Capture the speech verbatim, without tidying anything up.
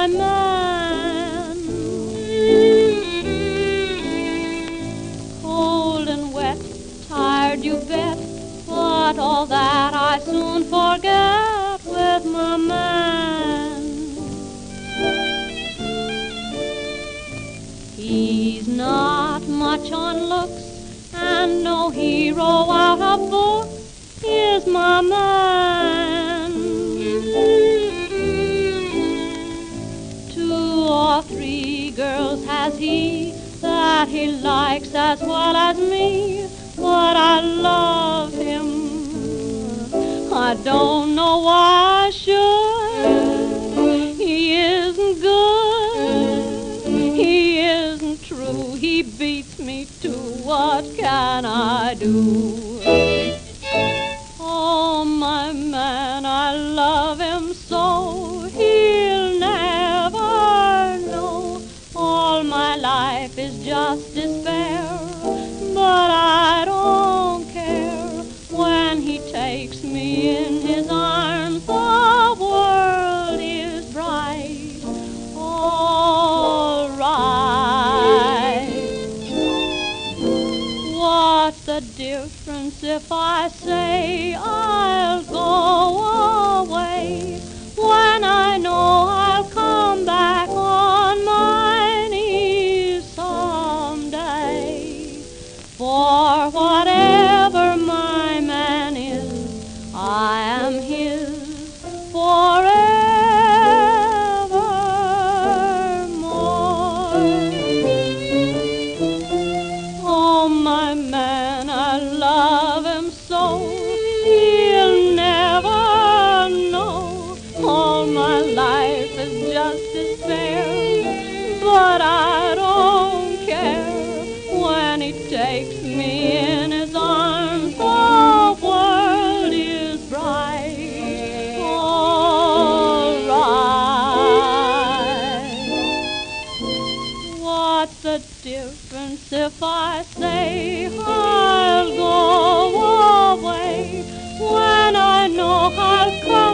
my man. Cold and wet, tired you bet, but all that I soon forget with my man. He's not much on looks and no hero out of books, is my man. Two or three girls has he that he likes as well as me, but I love him. I don't know why I should. He isn't good, he isn't true, he beats me too. What can I do? Oh, my man, I love him so, he'll never know. All my life is just despair, but I don't care. When he takes me in his arms, the world is bright, all right. What's the difference if I say I'll go away, when I know I'll come back on my knees someday? For whatever my man is, I am his forevermore. Oh, my man, I love him so, he'll never know. All my life is just despair, but I don't care. When he takes me in his arms, the world is bright, all right. What's the difference if I say I'll go away, when I know I'll come